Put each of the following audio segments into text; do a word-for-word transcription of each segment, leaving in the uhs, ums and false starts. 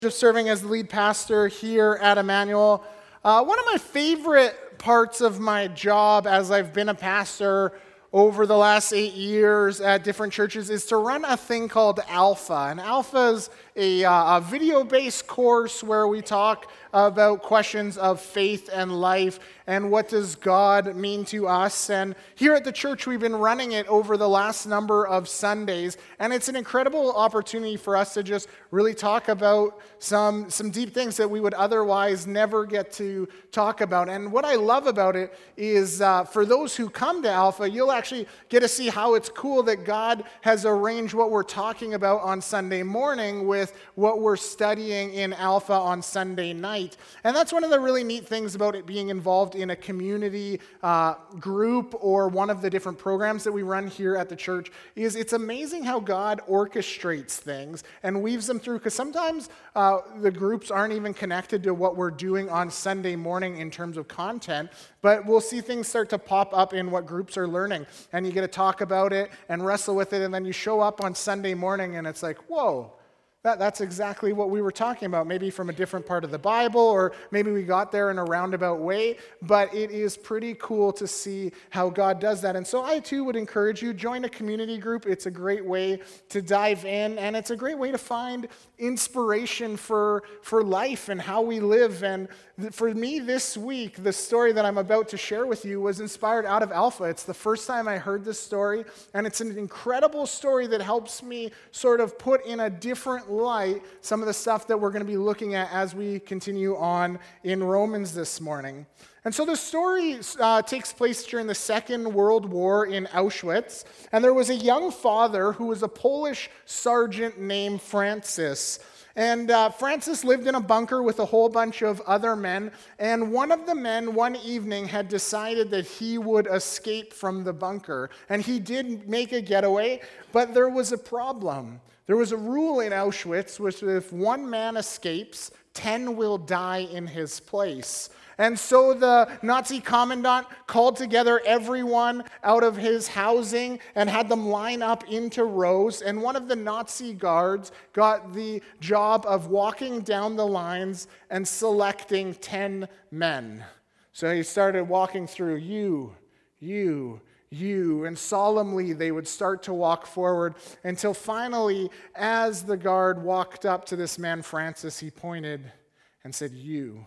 Just serving as the lead pastor here at Emmanuel. Uh, one of my favorite parts of my job as I've been a pastor over the last eight years at different churches is to run a thing called Alpha. And Alpha is a, uh, a video-based course where we talk about questions of faith and life and what does God mean to us. And here at the church, we've been running it over the last number of Sundays, and it's an incredible opportunity for us to just really talk about some, some deep things that we would otherwise never get to talk about. And what I love about it is uh, for those who come to Alpha, you'll actually get to see how it's cool that God has arranged what we're talking about on Sunday morning with what we're studying in Alpha on Sunday night. And that's one of the really neat things about it being involved in a community uh, group or one of the different programs that we run here at the church is it's amazing how God orchestrates things and weaves them through, because sometimes uh, the groups aren't even connected to what we're doing on Sunday morning in terms of content, but we'll see things start to pop up in what groups are learning, and you get to talk about it and wrestle with it, and then you show up on Sunday morning and it's like, whoa, That, that's exactly what we were talking about, maybe from a different part of the Bible, or maybe we got there in a roundabout way, but it is pretty cool to see how God does that. And so I too would encourage you, join a community group. It's a great way to dive in, and it's a great way to find inspiration for, for life and how we live. And th- for me this week, the story that I'm about to share with you was inspired out of Alpha. It's the first time I heard this story, and it's an incredible story that helps me sort of put in a different light some of the stuff that we're going to be looking at as we continue on in Romans this morning. And so the story uh, takes place during the Second World War in Auschwitz, and there was a young father who was a Polish sergeant named Francis. And uh, Francis lived in a bunker with a whole bunch of other men, and one of the men one evening had decided that he would escape from the bunker. And he did make a getaway, but there was a problem. There was a rule in Auschwitz which if one man escapes, ten will die in his place. And so the Nazi commandant called together everyone out of his housing and had them line up into rows. And one of the Nazi guards got the job of walking down the lines and selecting ten men. So he started walking through you, you, you, and solemnly they would start to walk forward until finally, as the guard walked up to this man, Francis, he pointed and said, you.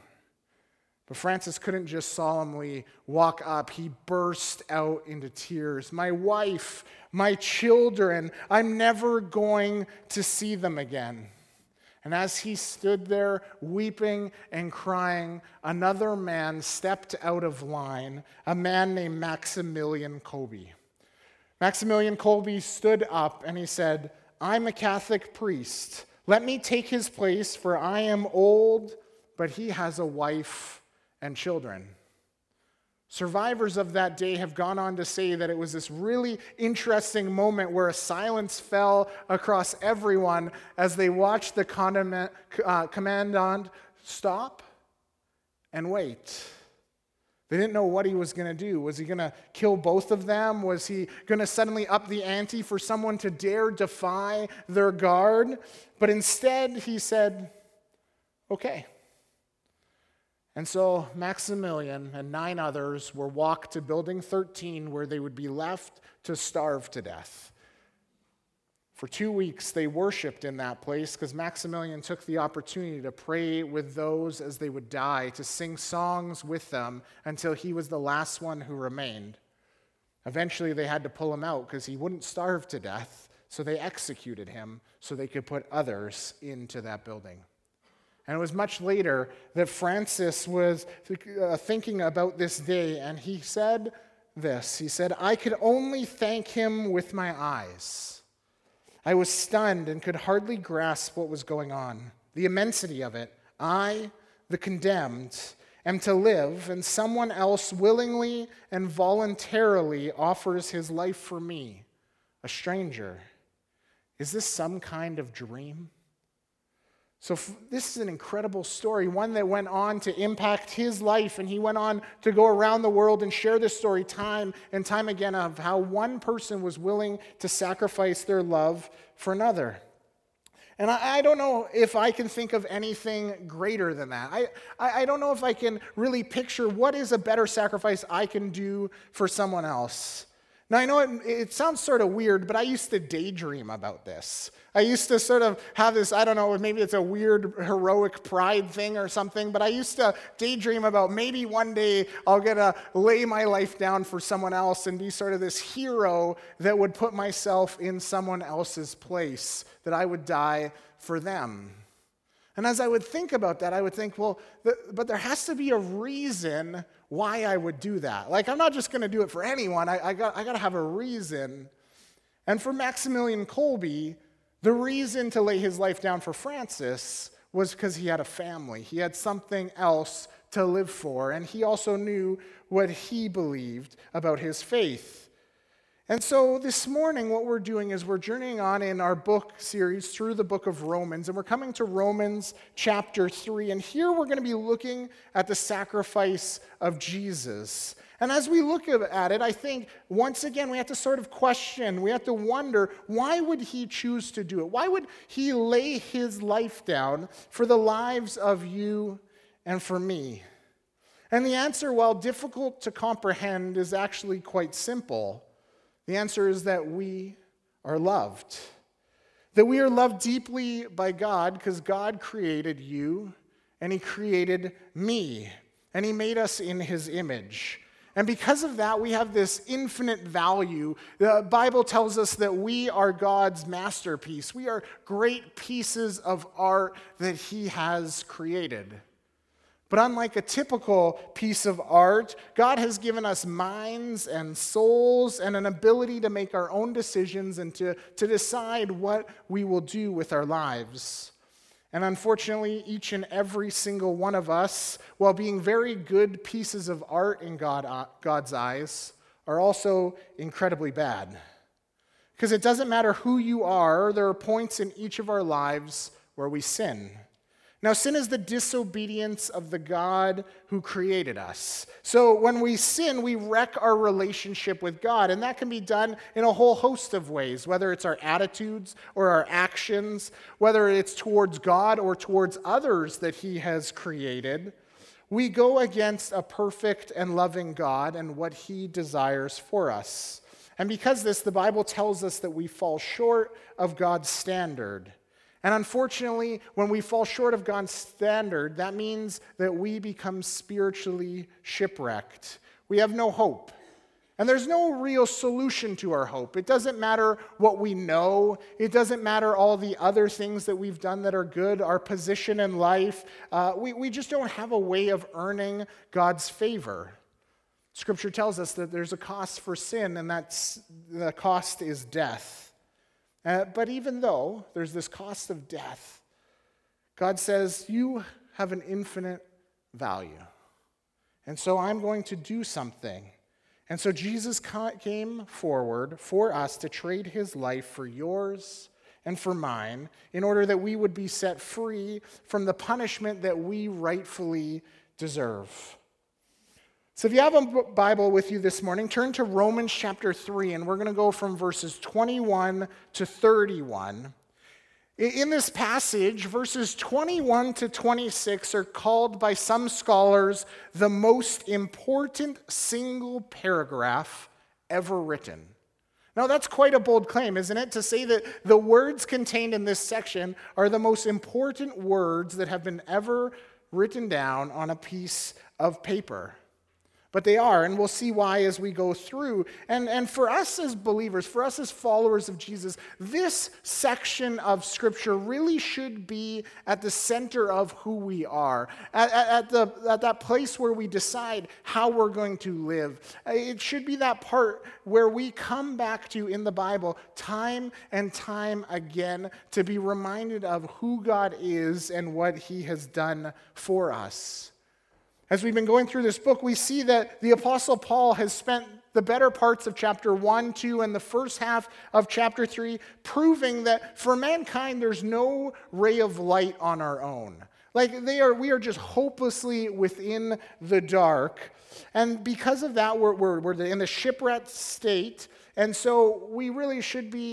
But Francis couldn't just solemnly walk up. He burst out into tears. My wife, my children, I'm never going to see them again. And as he stood there weeping and crying, another man stepped out of line, a man named Maximilian Kolbe. Maximilian Kolbe stood up and he said, I'm a Catholic priest. Let me take his place, for I am old, but he has a wife and children. Survivors of that day have gone on to say that it was this really interesting moment where a silence fell across everyone as they watched the condiment, uh, commandant stop and wait. They didn't know what he was going to do. Was he going to kill both of them? Was he going to suddenly up the ante for someone to dare defy their guard? But instead, he said, okay. And so Maximilian and nine others were walked to Building thirteen, where they would be left to starve to death. For two weeks, they worshiped in that place because Maximilian took the opportunity to pray with those as they would die, to sing songs with them until he was the last one who remained. Eventually, they had to pull him out because he wouldn't starve to death, so they executed him so they could put others into that building. And it was much later that Francis was uh, thinking about this day, and he said this. He said, I could only thank him with my eyes. I was stunned and could hardly grasp what was going on, the immensity of it. I, the condemned, am to live, and someone else willingly and voluntarily offers his life for me, a stranger. Is this some kind of dream? So this is an incredible story, one that went on to impact his life, and he went on to go around the world and share this story time and time again of how one person was willing to sacrifice their love for another. And I, I don't know if I can think of anything greater than that. I, I, I don't know if I can really picture what is a better sacrifice I can do for someone else. Now, I know it, it sounds sort of weird, but I used to daydream about this. I used to sort of have this, I don't know, maybe it's a weird heroic pride thing or something, but I used to daydream about maybe one day I'll get to lay my life down for someone else and be sort of this hero that would put myself in someone else's place, that I would die for them. And as I would think about that, I would think, well, th- but there has to be a reason why I would do that. Like, I'm not just going to do it for anyone. I, I got, I got to have a reason. And for Maximilian Kolbe, the reason to lay his life down for Francis was because he had a family. He had something else to live for, and he also knew what he believed about his faith. And so this morning, what we're doing is we're journeying on in our book series through the book of Romans, and we're coming to Romans chapter three, and here we're going to be looking at the sacrifice of Jesus. And as we look at it, I think, once again, we have to sort of question, we have to wonder, why would he choose to do it? Why would he lay his life down for the lives of you and for me? And the answer, while difficult to comprehend, is actually quite simple. The answer is that we are loved. That we are loved deeply by God because God created you and he created me and he made us in his image. And because of that, we have this infinite value. The Bible tells us that we are God's masterpiece. We are great pieces of art that he has created. But unlike a typical piece of art, God has given us minds and souls and an ability to make our own decisions and to, to decide what we will do with our lives. And unfortunately, each and every single one of us, while being very good pieces of art in God, God's eyes, are also incredibly bad. Because it doesn't matter who you are, there are points in each of our lives where we sin. Now, sin is the disobedience of the God who created us. So when we sin, we wreck our relationship with God, and that can be done in a whole host of ways, whether it's our attitudes or our actions, whether it's towards God or towards others that he has created. We go against a perfect and loving God and what he desires for us. And because of this, the Bible tells us that we fall short of God's standard. And unfortunately, when we fall short of God's standard, that means that we become spiritually shipwrecked. We have no hope. And there's no real solution to our hope. It doesn't matter what we know. It doesn't matter all the other things that we've done that are good, our position in life. Uh, we, we just don't have a way of earning God's favor. Scripture tells us that there's a cost for sin, and that's, the cost is death. Uh, but even though there's this cost of death, God says, you have an infinite value. And so I'm going to do something. And so Jesus came forward for us to trade his life for yours and for mine in order that we would be set free from the punishment that we rightfully deserve. So if you have a Bible with you this morning, turn to Romans chapter three, and we're going to go from verses twenty-one to thirty-one. In this passage, verses twenty-one to twenty-six are called by some scholars the most important single paragraph ever written. Now, that's quite a bold claim, isn't it? To say that the words contained in this section are the most important words that have been ever written down on a piece of paper. But they are, and we'll see why as we go through. And, and for us as believers, for us as followers of Jesus, this section of Scripture really should be at the center of who we are, at, at, at, the, at that place where we decide how we're going to live. It should be that part where we come back to in the Bible time and time again to be reminded of who God is and what he has done for us. As we've been going through this book, we see that the Apostle Paul has spent the better parts of chapter one, two, and the first half of chapter three proving that for mankind, there's no ray of light on our own. Like they are, we are just hopelessly within the dark. And because of that, we're, we're, we're in the shipwrecked state. And so we really should be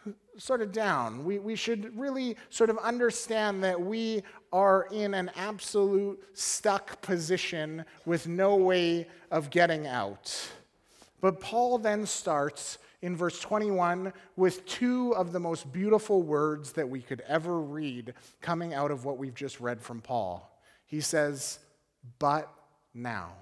sort of down. We, we should really sort of understand that we are in an absolute stuck position with no way of getting out. But Paul then starts in verse twenty-one with two of the most beautiful words that we could ever read coming out of what we've just read from Paul. He says, but now.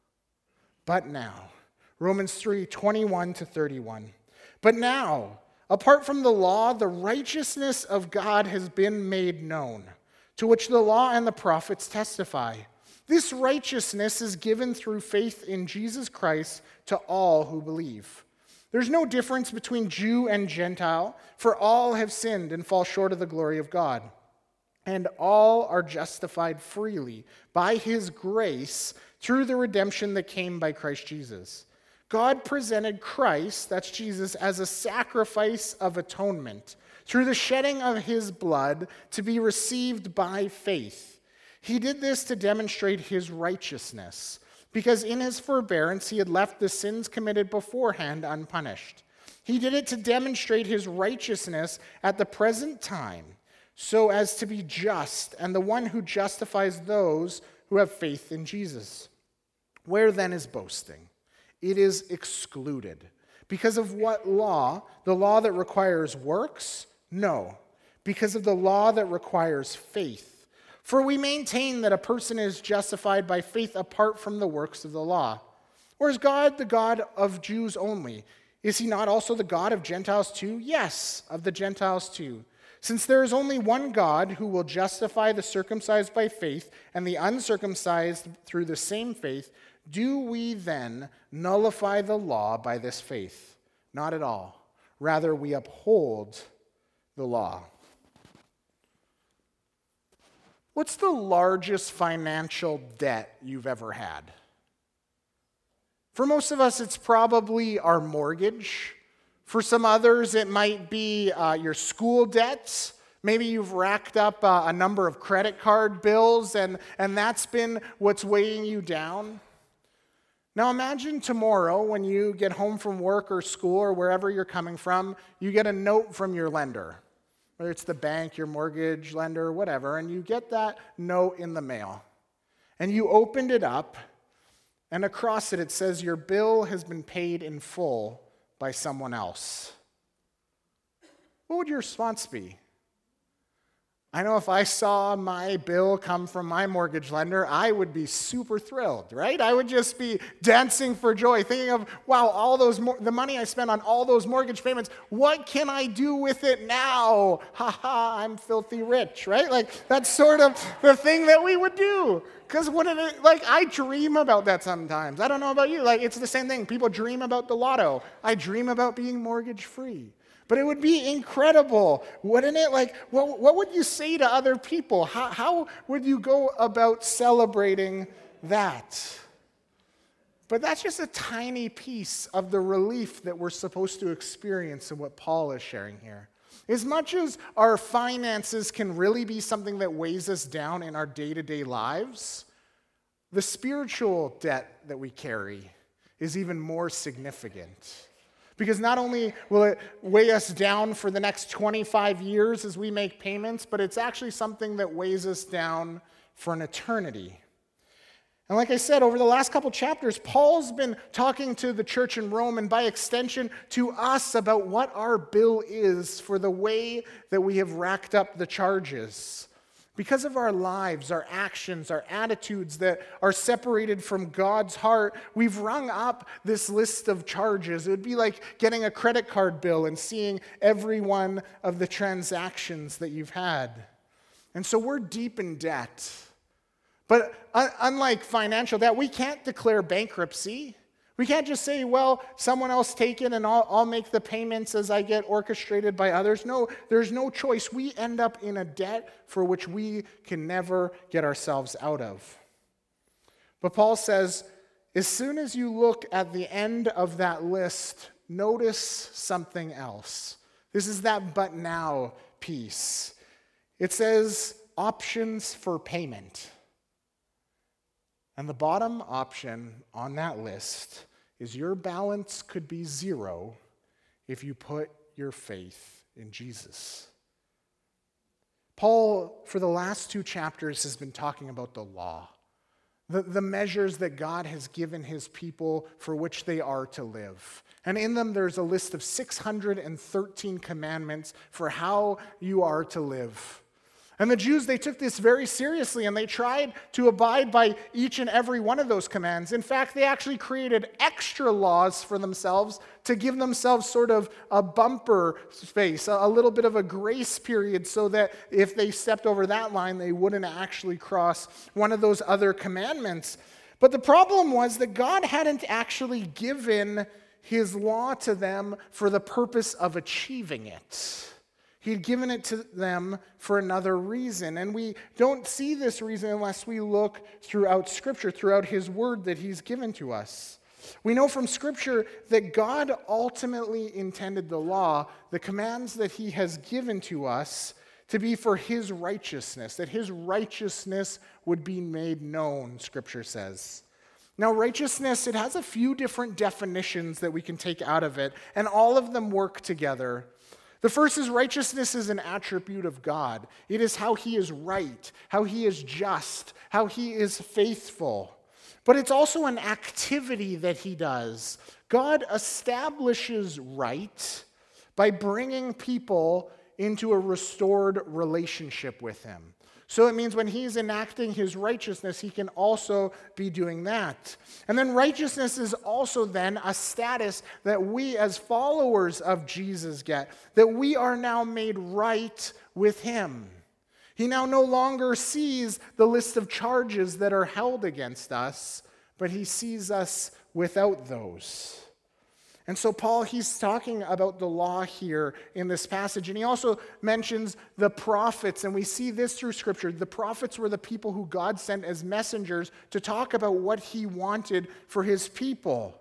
But now. Romans three, twenty-one to thirty-one. But now, apart from the law, the righteousness of God has been made known, to which the law and the prophets testify. This righteousness is given through faith in Jesus Christ to all who believe. There's no difference between Jew and Gentile, for all have sinned and fall short of the glory of God. And all are justified freely by his grace through the redemption that came by Christ Jesus. God presented Christ, that's Jesus, as a sacrifice of atonement through the shedding of his blood to be received by faith. He did this to demonstrate his righteousness, because in his forbearance he had left the sins committed beforehand unpunished. He did it to demonstrate his righteousness at the present time, so as to be just and the one who justifies those who have faith in Jesus. Where then is boasting? It is excluded. Because of what law? The law that requires works? No. Because of the law that requires faith. For we maintain that a person is justified by faith apart from the works of the law. Or is God the God of Jews only? Is he not also the God of Gentiles too? Yes, of the Gentiles too. Since there is only one God who will justify the circumcised by faith and the uncircumcised through the same faith, do we then nullify the law by this faith? Not at all. Rather, we uphold the law. What's the largest financial debt you've ever had? For most of us, it's probably our mortgage. For some others, it might be uh, your school debts. Maybe you've racked up uh, a number of credit card bills, and, and that's been what's weighing you down. Now imagine tomorrow when you get home from work or school or wherever you're coming from, you get a note from your lender. Whether it's the bank, your mortgage lender, whatever, and you get that note in the mail. And you opened it up, and across it, it says your bill has been paid in full by someone else. What would your response be? I know if I saw my bill come from my mortgage lender, I would be super thrilled, right? I would just be dancing for joy, thinking of, wow, all those mo- the money I spent on all those mortgage payments, what can I do with it now? Ha ha, I'm filthy rich, right? Like, that's sort of the thing that we would do. Because wouldn't it, like, I dream about that sometimes. I don't know about you. Like, it's the same thing. People dream about the lotto. I dream about being mortgage free. But it would be incredible, wouldn't it? Like, what, what would you say to other people? How, how would you go about celebrating that? But that's just a tiny piece of the relief that we're supposed to experience in what Paul is sharing here. As much as our finances can really be something that weighs us down in our day-to-day lives, the spiritual debt that we carry is even more significant. Because not only will it weigh us down for the next twenty-five years as we make payments, but it's actually something that weighs us down for an eternity. And like I said, over the last couple chapters, Paul's been talking to the church in Rome and by extension to us about what our bill is for the way that we have racked up the charges. Because of our lives, our actions, our attitudes that are separated from God's heart, we've rung up this list of charges. It would be like getting a credit card bill and seeing every one of the transactions that you've had. And so we're deep in debt. But un- unlike financial debt, we can't declare bankruptcy. We can't just say, well, someone else take it and I'll, I'll make the payments as I get orchestrated by others. No, there's no choice. We end up in a debt for which we can never get ourselves out of. But Paul says, as soon as you look at the end of that list, notice something else. This is that but now piece. It says options for payment. And the bottom option on that list is your balance could be zero if you put your faith in Jesus. Paul, for the last two chapters, has been talking about the law, the, the measures that God has given his people for which they are to live. And in them, there's a list of six hundred thirteen commandments for how you are to live. And the Jews, they took this very seriously, and they tried to abide by each and every one of those commands. In fact, they actually created extra laws for themselves to give themselves sort of a bumper space, a little bit of a grace period, so that if they stepped over that line, they wouldn't actually cross one of those other commandments. But the problem was that God hadn't actually given his law to them for the purpose of achieving it. He'd given it to them for another reason. And we don't see this reason unless we look throughout Scripture, throughout his word that he's given to us. We know from Scripture that God ultimately intended the law, the commands that he has given to us, to be for his righteousness, that his righteousness would be made known, Scripture says. Now, righteousness, it has a few different definitions that we can take out of it, and all of them work together. The first is righteousness is an attribute of God. It is how he is right, how he is just, how he is faithful. But it's also an activity that he does. God establishes right by bringing people into a restored relationship with him. So it means when he's enacting his righteousness, he can also be doing that. And then righteousness is also then a status that we as followers of Jesus get, that we are now made right with him. He now no longer sees the list of charges that are held against us, but he sees us without those. And so Paul, he's talking about the law here in this passage, and he also mentions the prophets, and we see this through Scripture. The prophets were the people who God sent as messengers to talk about what he wanted for his people.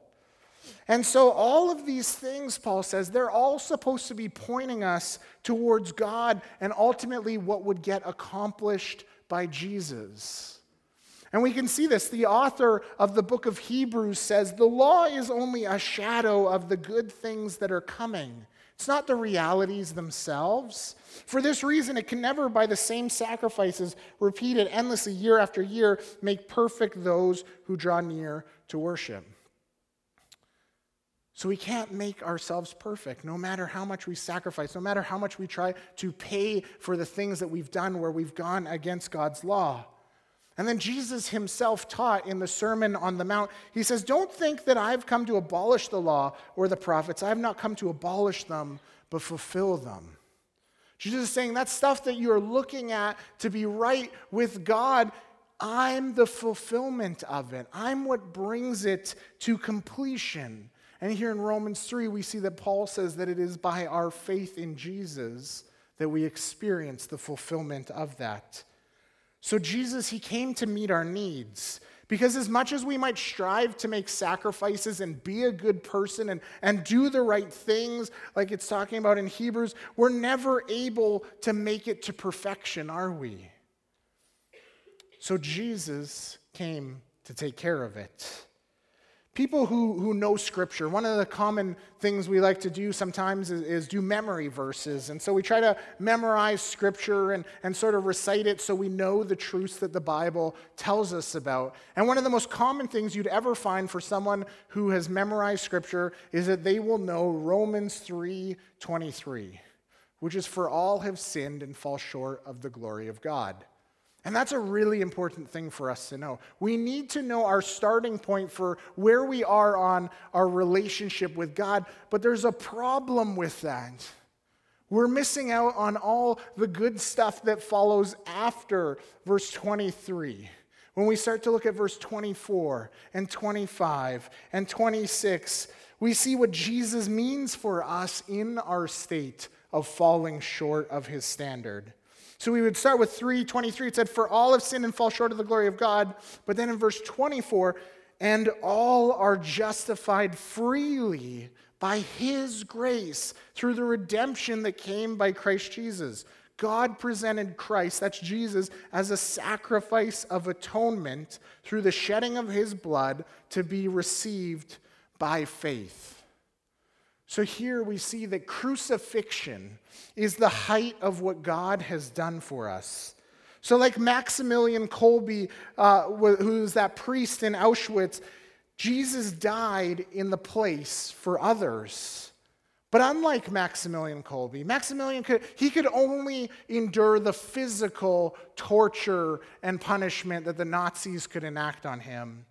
And so all of these things, Paul says, they're all supposed to be pointing us towards God and ultimately what would get accomplished by Jesus. And we can see this. The author of the book of Hebrews says, the law is only a shadow of the good things that are coming. It's not the realities themselves. For this reason, it can never, by the same sacrifices repeated endlessly year after year, make perfect those who draw near to worship. So we can't make ourselves perfect, no matter how much we sacrifice, no matter how much we try to pay for the things that we've done where we've gone against God's law. And then Jesus himself taught in the Sermon on the Mount, he says, don't think that I've come to abolish the law or the prophets. I have not come to abolish them, but fulfill them. Jesus is saying that stuff that you're looking at to be right with God, I'm the fulfillment of it. I'm what brings it to completion. And here in Romans three, we see that Paul says that it is by our faith in Jesus that we experience the fulfillment of that. So Jesus, he came to meet our needs. Because as much as we might strive to make sacrifices and be a good person and, and do the right things, like it's talking about in Hebrews, we're never able to make it to perfection, are we? So Jesus came to take care of it. People who, who know Scripture, one of the common things we like to do sometimes is, is do memory verses. And so we try to memorize Scripture and, and sort of recite it so we know the truths that the Bible tells us about. And one of the most common things you'd ever find for someone who has memorized Scripture is that they will know Romans three twenty-three, which is, for all have sinned and fall short of the glory of God. And that's a really important thing for us to know. We need to know our starting point for where we are on our relationship with God, but there's a problem with that. We're missing out on all the good stuff that follows after verse twenty-three. When we start to look at verse twenty-four and twenty-five and twenty-six, we see what Jesus means for us in our state of falling short of his standard. So we would start with three twenty-three. It said, for all have sinned and fall short of the glory of God. But then in verse twenty-four, and all are justified freely by his grace through the redemption that came by Christ Jesus. God presented Christ, that's Jesus, as a sacrifice of atonement through the shedding of his blood to be received by faith. So here we see that crucifixion is the height of what God has done for us. So like Maximilian Kolbe, uh, who's that priest in Auschwitz, Jesus died in the place for others. But unlike Maximilian Kolbe, Maximilian could, he could only endure the physical torture and punishment that the Nazis could enact on him.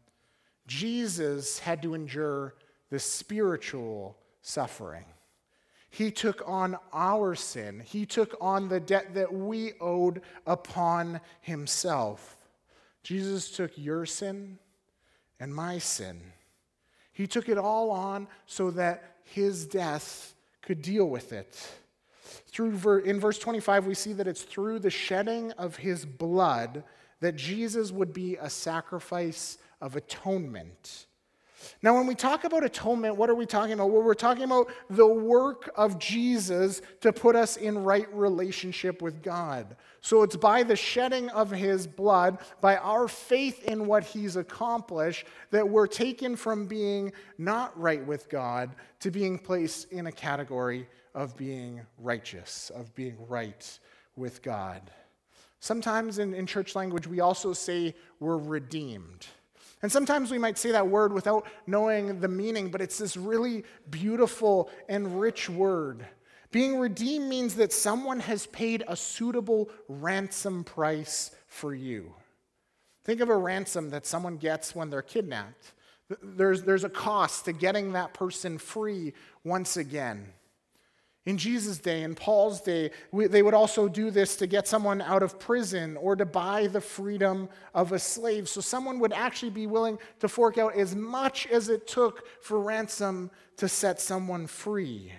Jesus had to endure the spiritual suffering. He took on our sin. He took on the debt that we owed upon himself. Jesus took your sin and my sin. He took it all on so that his death could deal with it. Through, in verse twenty-five, we see that it's through the shedding of his blood that Jesus would be a sacrifice of atonement. Now, when we talk about atonement, what are we talking about? Well, we're talking about the work of Jesus to put us in right relationship with God. So it's by the shedding of his blood, by our faith in what he's accomplished, that we're taken from being not right with God to being placed in a category of being righteous, of being right with God. Sometimes in, in church language, we also say we're redeemed. And sometimes we might say that word without knowing the meaning, but it's this really beautiful and rich word. Being redeemed means that someone has paid a suitable ransom price for you. Think of a ransom that someone gets when they're kidnapped. There's, there's a cost to getting that person free once again. In Jesus' day, in Paul's day, we, they would also do this to get someone out of prison or to buy the freedom of a slave. So someone would actually be willing to fork out as much as it took for ransom to set someone free.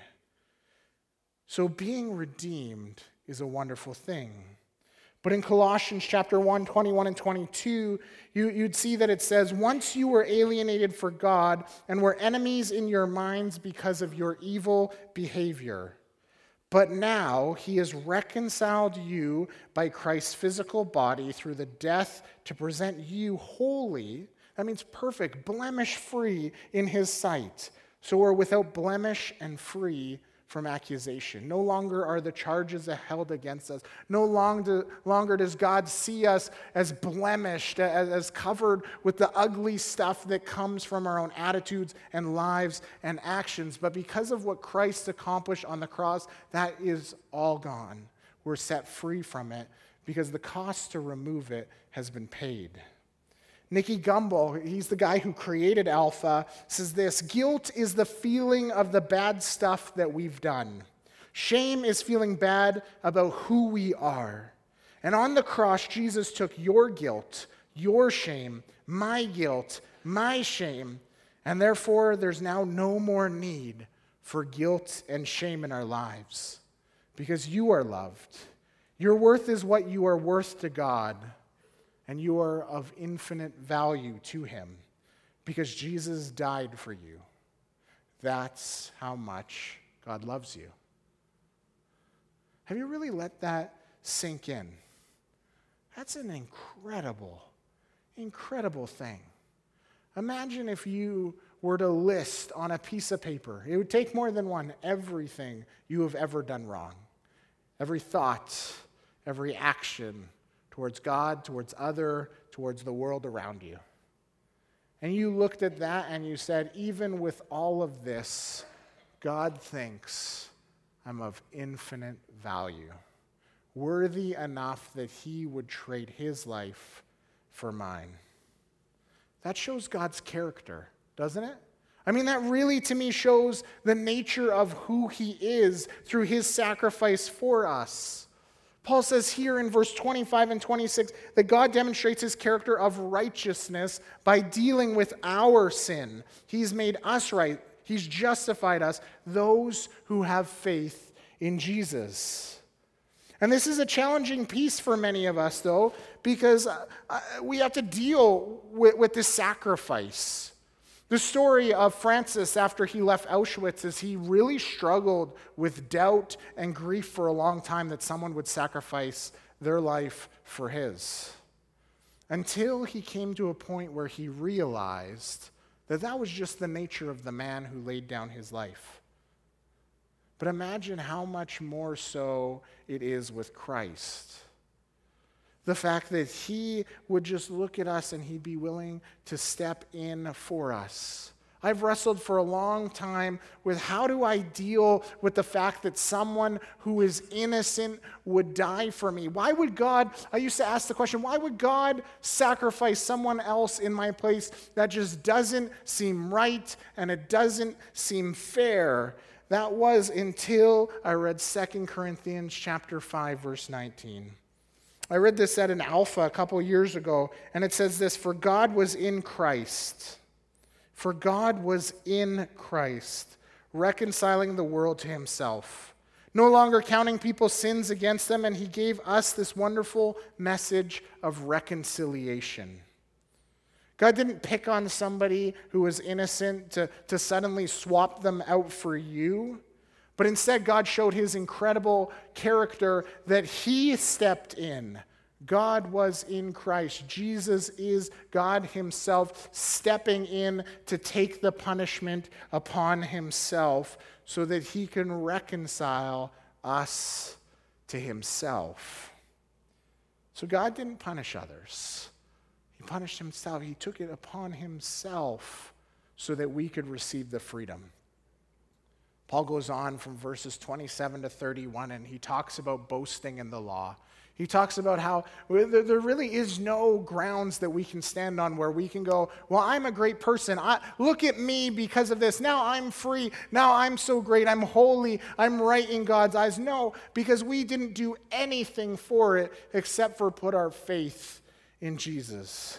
So being redeemed is a wonderful thing. But in Colossians chapter one, twenty-one and twenty-two, you, you'd see that it says, once you were alienated for God and were enemies in your minds because of your evil behavior. But now he has reconciled you by Christ's physical body through the death to present you holy, that means perfect, blemish-free in his sight. So we're without blemish and free from accusation. No longer are the charges held against us. No longer, longer does God see us as blemished, as, as covered with the ugly stuff that comes from our own attitudes and lives and actions. But because of what Christ accomplished on the cross, that is all gone. We're set free from it because the cost to remove it has been paid. Nicky Gumbel, he's the guy who created Alpha, says this: guilt is the feeling of the bad stuff that we've done. Shame is feeling bad about who we are. And on the cross, Jesus took your guilt, your shame, my guilt, my shame, and therefore there's now no more need for guilt and shame in our lives because you are loved. Your worth is what you are worth to God. And you are of infinite value to him because Jesus died for you. That's how much God loves you. Have you really let that sink in? That's an incredible, incredible thing. Imagine if you were to list on a piece of paper, it would take more than one, everything you have ever done wrong. Every thought, every action, towards God, towards other, towards the world around you. And you looked at that and you said, even with all of this, God thinks I'm of infinite value, worthy enough that he would trade his life for mine. That shows God's character, doesn't it? I mean, that really to me shows the nature of who he is through his sacrifice for us. Paul says here in verse twenty-five and twenty-six that God demonstrates his character of righteousness by dealing with our sin. He's made us right. He's justified us, those who have faith in Jesus. And this is a challenging piece for many of us, though, because we have to deal with, with this sacrifice. The story of Francis after he left Auschwitz is he really struggled with doubt and grief for a long time that someone would sacrifice their life for his. Until he came to a point where he realized that that was just the nature of the man who laid down his life. But imagine how much more so it is with Christ. The fact that he would just look at us and he'd be willing to step in for us. I've wrestled for a long time with how do I deal with the fact that someone who is innocent would die for me? Why would God, I used to ask the question, why would God sacrifice someone else in my place? That just doesn't seem right and it doesn't seem fair. That was until I read Second Corinthians chapter five, verse nineteen. I read this at an Alpha a couple years ago, and it says this, "For God was in Christ." For God was in Christ, reconciling the world to himself, no longer counting people's sins against them, and he gave us this wonderful message of reconciliation. God didn't pick on somebody who was innocent to, to suddenly swap them out for you, but instead God showed his incredible character that he stepped in. God was in Christ. Jesus is God himself stepping in to take the punishment upon himself so that he can reconcile us to himself. So God didn't punish others. He punished himself. He took it upon himself so that we could receive the freedom. Paul goes on from verses twenty-seven to thirty-one, and he talks about boasting in the law. He talks about how there really is no grounds that we can stand on where we can go, well, I'm a great person. I, look at me because of this. Now I'm free. Now I'm so great. I'm holy. I'm right in God's eyes. No, because we didn't do anything for it except for put our faith in Jesus.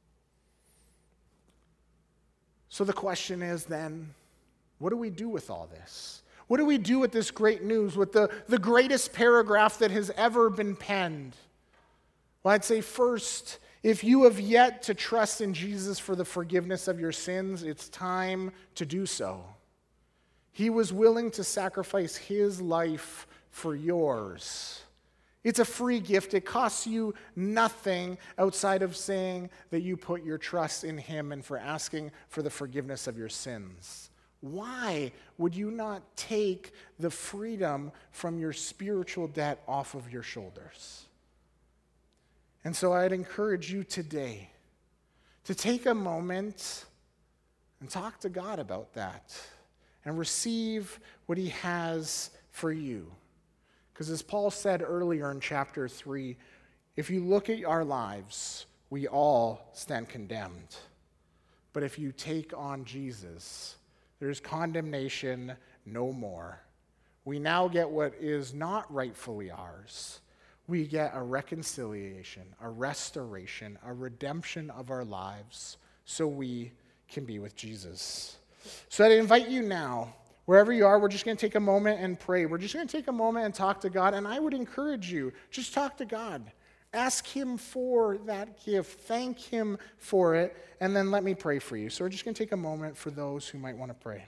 So the question is then, what do we do with all this? What do we do with this great news, with the, the greatest paragraph that has ever been penned? Well, I'd say first, if you have yet to trust in Jesus for the forgiveness of your sins, it's time to do so. He was willing to sacrifice his life for yours. It's a free gift. It costs you nothing outside of saying that you put your trust in him and for asking for the forgiveness of your sins. Why would you not take the freedom from your spiritual debt off of your shoulders? And so I'd encourage you today to take a moment and talk to God about that and receive what he has for you. Because as Paul said earlier in chapter three, if you look at our lives, we all stand condemned. But if you take on Jesus, there's condemnation no more. We now get what is not rightfully ours. We get a reconciliation, a restoration, a redemption of our lives so we can be with Jesus. So I invite you now, wherever you are, we're just going to take a moment and pray. We're just going to take a moment and talk to God. And I would encourage you, just talk to God. Ask him for that gift. Thank him for it. And then let me pray for you. So we're just going to take a moment for those who might want to pray.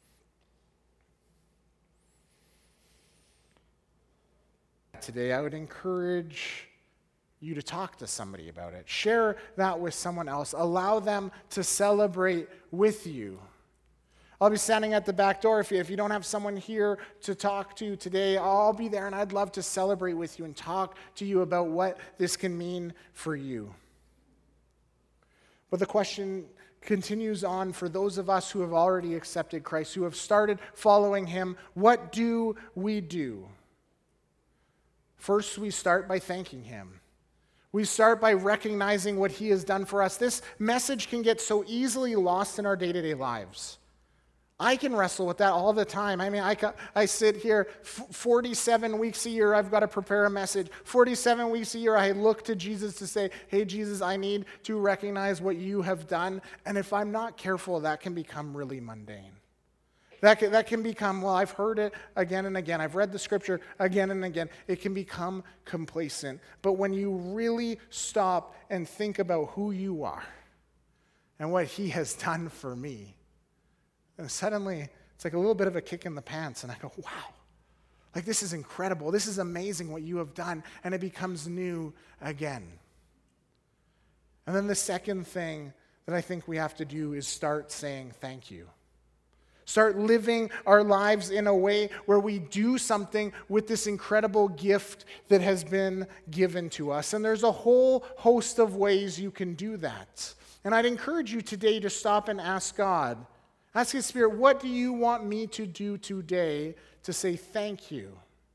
Today, I would encourage you to talk to somebody about it. Share that with someone else. Allow them to celebrate with you. I'll be standing at the back door. If you, if you don't have someone here to talk to today, I'll be there, and I'd love to celebrate with you and talk to you about what this can mean for you. But the question continues on for those of us who have already accepted Christ, who have started following him. What do we do? First, we start by thanking him. We start by recognizing what he has done for us. This message can get so easily lost in our day-to-day lives. I can wrestle with that all the time. I mean, I, I sit here forty-seven weeks a year, I've got to prepare a message. forty-seven weeks a year, I look to Jesus to say, hey, Jesus, I need to recognize what you have done. And if I'm not careful, that can become really mundane. That can, that can become, well, I've heard it again and again. I've read the scripture again and again. It can become complacent. But when you really stop and think about who you are and what he has done for me, and suddenly, it's like a little bit of a kick in the pants, and I go, wow, like this is incredible. This is amazing what you have done, and it becomes new again. And then the second thing that I think we have to do is start saying thank you. Start living our lives in a way where we do something with this incredible gift that has been given to us. And there's a whole host of ways you can do that. And I'd encourage you today to stop and ask God. Ask His Spirit, what do you want me to do today to say thank you?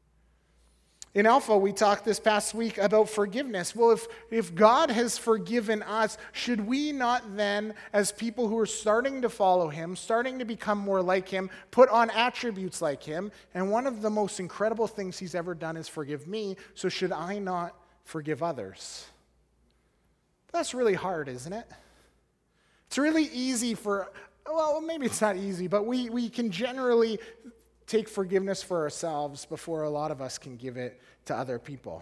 In Alpha, we talked this past week about forgiveness. Well, if, if God has forgiven us, should we not then, as people who are starting to follow Him, starting to become more like Him, put on attributes like Him? And one of the most incredible things He's ever done is forgive me, so should I not forgive others? That's really hard, isn't it? It's really easy for, well, maybe it's not easy, but we, we can generally take forgiveness for ourselves before a lot of us can give it to other people.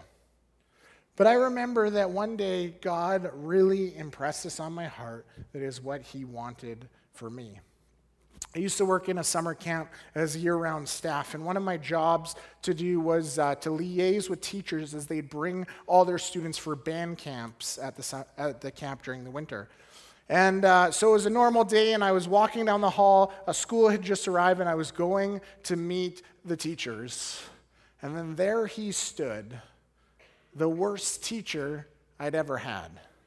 But I remember that one day God really impressed this on my heart that is what He wanted for me. I used to work in a summer camp as year-round staff, and one of my jobs to do was uh, to liaise with teachers as they'd bring all their students for band camps at the, at the camp during the winter. And uh, so it was a normal day, and I was walking down the hall. A school had just arrived, and I was going to meet the teachers. And then there he stood, the worst teacher I'd ever had.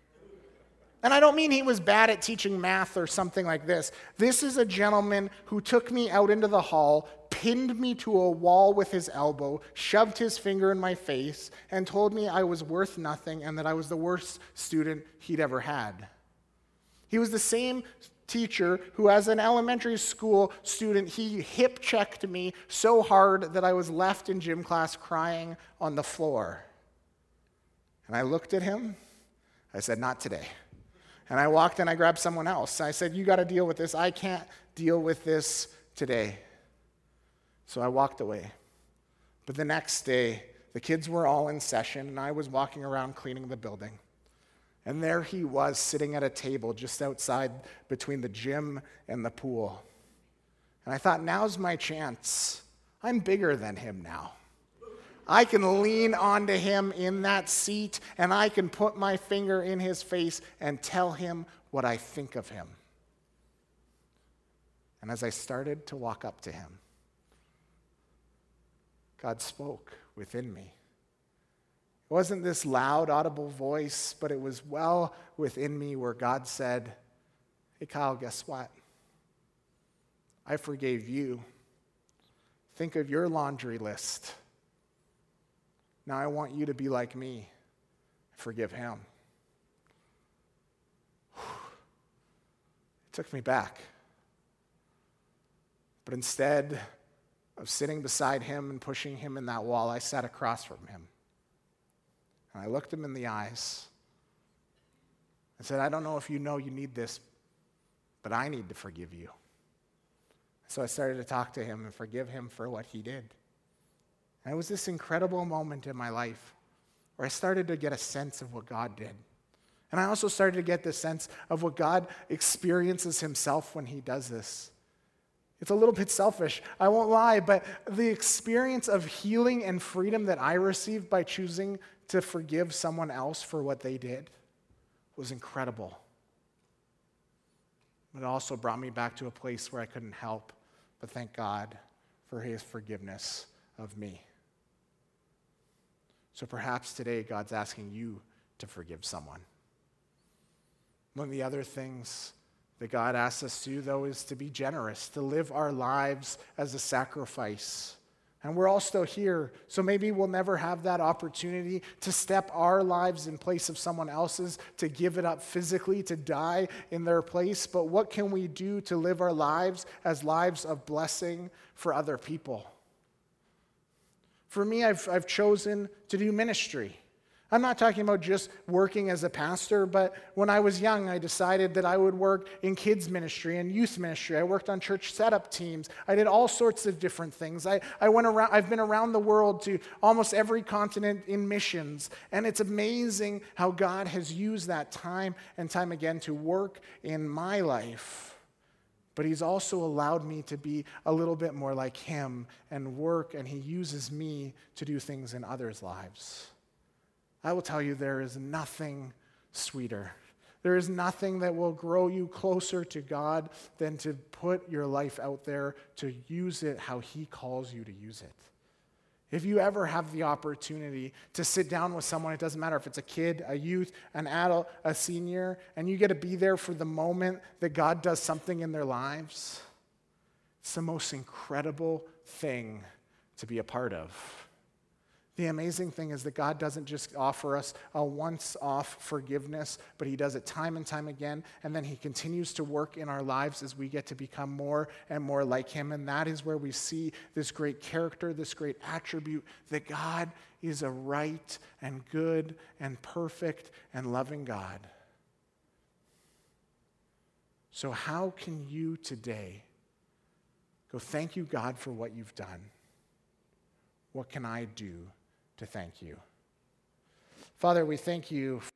And I don't mean he was bad at teaching math or something like this. This is a gentleman who took me out into the hall, pinned me to a wall with his elbow, shoved his finger in my face, and told me I was worth nothing and that I was the worst student he'd ever had. He was the same teacher who, as an elementary school student, he hip-checked me so hard that I was left in gym class crying on the floor. And I looked at him. I said, not today. And I walked and I grabbed someone else. I said, you got to deal with this. I can't deal with this today. So I walked away. But the next day, the kids were all in session, and I was walking around cleaning the building. And there he was sitting at a table just outside between the gym and the pool. And I thought, now's my chance. I'm bigger than him now. I can lean onto him in that seat, and I can put my finger in his face and tell him what I think of him. And as I started to walk up to him, God spoke within me. It wasn't this loud, audible voice, but it was well within me where God said, hey, Kyle, guess what? I forgave you. Think of your laundry list. Now I want you to be like me. Forgive him. It took me back. But instead of sitting beside him and pushing him in that wall, I sat across from him. And I looked him in the eyes. I said, I don't know if you know you need this, but I need to forgive you. So I started to talk to him and forgive him for what he did. And it was this incredible moment in my life where I started to get a sense of what God did. And I also started to get the sense of what God experiences himself when he does this. It's a little bit selfish, I won't lie, but the experience of healing and freedom that I received by choosing to forgive someone else for what they did was incredible. But it also brought me back to a place where I couldn't help but thank God for his forgiveness of me. So perhaps today God's asking you to forgive someone. One of the other things that God asks us to do, though, is to be generous, to live our lives as a sacrifice. And we're all still here, so maybe we'll never have that opportunity to step our lives in place of someone else's, to give it up physically, to die in their place. But what can we do to live our lives as lives of blessing for other people? For me, I've, I've chosen to do ministry. I'm not talking about just working as a pastor, but when I was young, I decided that I would work in kids ministry and youth ministry. I worked on church setup teams. I did all sorts of different things. I, I went around, I've been around the world to almost every continent in missions, and it's amazing how God has used that time and time again to work in my life. But he's also allowed me to be a little bit more like him and work, and he uses me to do things in others' lives. I will tell you, there is nothing sweeter. There is nothing that will grow you closer to God than to put your life out there, to use it how He calls you to use it. If you ever have the opportunity to sit down with someone, it doesn't matter if it's a kid, a youth, an adult, a senior, and you get to be there for the moment that God does something in their lives, it's the most incredible thing to be a part of. The amazing thing is that God doesn't just offer us a once-off forgiveness, but He does it time and time again, and then He continues to work in our lives as we get to become more and more like Him, and that is where we see this great character, this great attribute, that God is a right and good and perfect and loving God. So how can you today go, thank you, God, for what you've done? What can I do to thank you? Father, we thank you